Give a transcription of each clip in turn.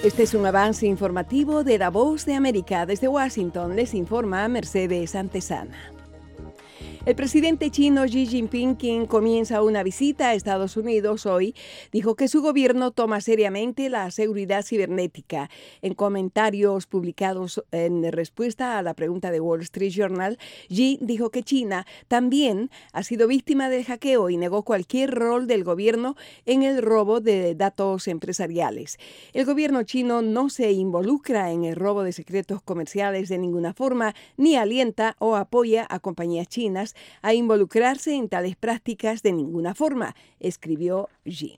Este es un avance informativo de La Voz de América. Desde Washington les informa Mercedes Antesana. El presidente chino Xi Jinping, quien comienza una visita a Estados Unidos hoy, dijo que su gobierno toma seriamente la seguridad cibernética. En comentarios publicados en respuesta a la pregunta de Wall Street Journal, Xi dijo que China también ha sido víctima del hackeo y negó cualquier rol del gobierno en el robo de datos empresariales. El gobierno chino no se involucra en el robo de secretos comerciales de ninguna forma, ni alienta o apoya a compañías chinas a involucrarse en tales prácticas de ninguna forma, escribió Xi.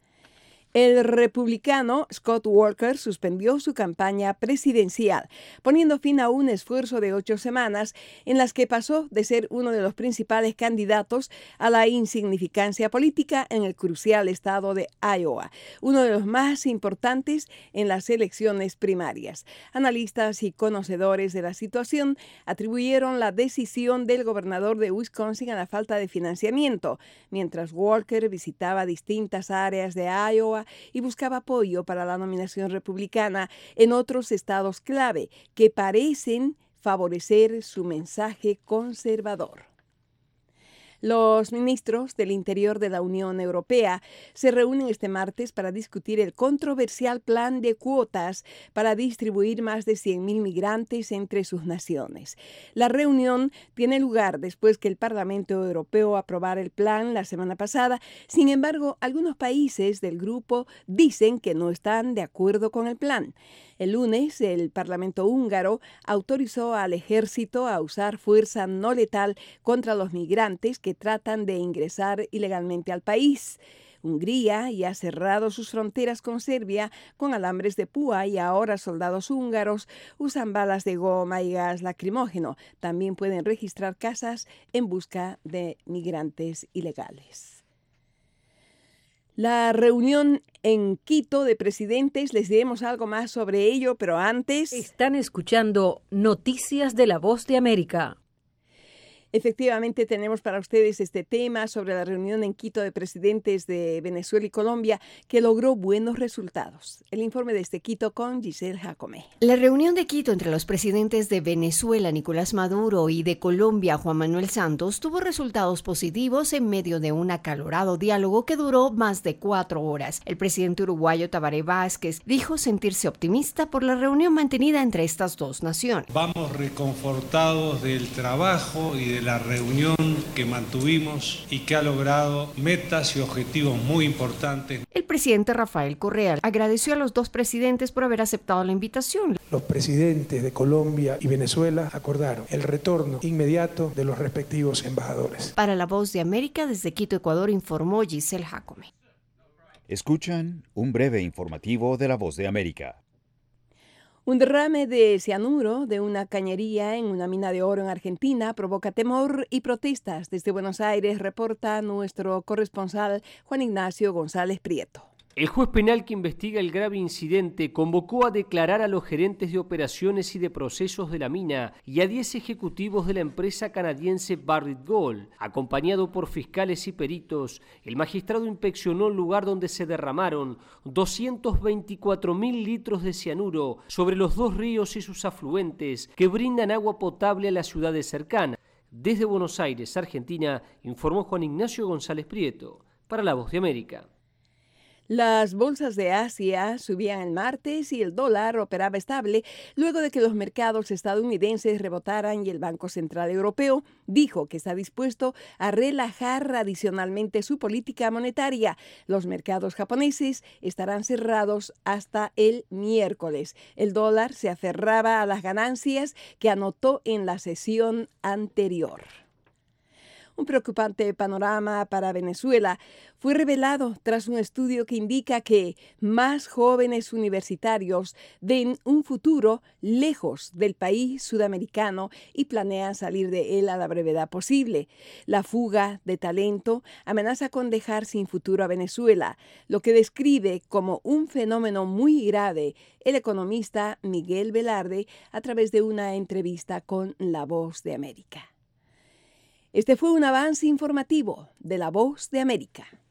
El republicano Scott Walker suspendió su campaña presidencial, poniendo fin a un esfuerzo de 8 semanas en las que pasó de ser uno de los principales candidatos a la insignificancia política en el crucial estado de Iowa, uno de los más importantes en las elecciones primarias. Analistas y conocedores de la situación atribuyeron la decisión del gobernador de Wisconsin a la falta de financiamiento, mientras Walker visitaba distintas áreas de Iowa y buscaba apoyo para la nominación republicana en otros estados clave que parecen favorecer su mensaje conservador. Los ministros del Interior de la Unión Europea se reúnen este martes para discutir el controversial plan de cuotas para distribuir más de 100.000 migrantes entre sus naciones. La reunión tiene lugar después que el Parlamento Europeo aprobara el plan la semana pasada. Sin embargo, algunos países del grupo dicen que no están de acuerdo con el plan. El lunes, el Parlamento húngaro autorizó al ejército a usar fuerza no letal contra los migrantes que tratan de ingresar ilegalmente al país. Hungría ya ha cerrado sus fronteras con Serbia con alambres de púa y ahora soldados húngaros usan balas de goma y gas lacrimógeno. También pueden registrar casas en busca de migrantes ilegales. La reunión en Quito de presidentes, les diremos algo más sobre ello, pero antes... Están escuchando Noticias de La Voz de América. Efectivamente, tenemos para ustedes este tema sobre la reunión en Quito de presidentes de Venezuela y Colombia que logró buenos resultados. El informe desde Quito con Giselle Jacome. La reunión de Quito entre los presidentes de Venezuela, Nicolás Maduro, y de Colombia, Juan Manuel Santos, tuvo resultados positivos en medio de un acalorado diálogo que duró más de 4 horas. El presidente uruguayo Tabaré Vázquez dijo sentirse optimista por la reunión mantenida entre estas dos naciones. Vamos reconfortados del trabajo y de la reunión que mantuvimos y que ha logrado metas y objetivos muy importantes. El presidente Rafael Correa agradeció a los dos presidentes por haber aceptado la invitación. Los presidentes de Colombia y Venezuela acordaron el retorno inmediato de los respectivos embajadores. Para La Voz de América, desde Quito, Ecuador, informó Giselle Jacome. Escuchan un breve informativo de La Voz de América. Un derrame de cianuro de una cañería en una mina de oro en Argentina provoca temor y protestas. Desde Buenos Aires reporta nuestro corresponsal Juan Ignacio González Prieto. El juez penal que investiga el grave incidente convocó a declarar a los gerentes de operaciones y de procesos de la mina y a 10 ejecutivos de la empresa canadiense Barrick Gold. Acompañado por fiscales y peritos, el magistrado inspeccionó el lugar donde se derramaron 224.000 litros de cianuro sobre los 2 ríos y sus afluentes que brindan agua potable a las ciudades cercanas. Desde Buenos Aires, Argentina, informó Juan Ignacio González Prieto para La Voz de América. Las bolsas de Asia subían el martes y el dólar operaba estable luego de que los mercados estadounidenses rebotaran y el Banco Central Europeo dijo que está dispuesto a relajar adicionalmente su política monetaria. Los mercados japoneses estarán cerrados hasta el miércoles. El dólar se aferraba a las ganancias que anotó en la sesión anterior. Un preocupante panorama para Venezuela fue revelado tras un estudio que indica que más jóvenes universitarios ven un futuro lejos del país sudamericano y planean salir de él a la brevedad posible. La fuga de talento amenaza con dejar sin futuro a Venezuela, lo que describe como un fenómeno muy grave el economista Miguel Velarde a través de una entrevista con La Voz de América. Este fue un avance informativo de La Voz de América.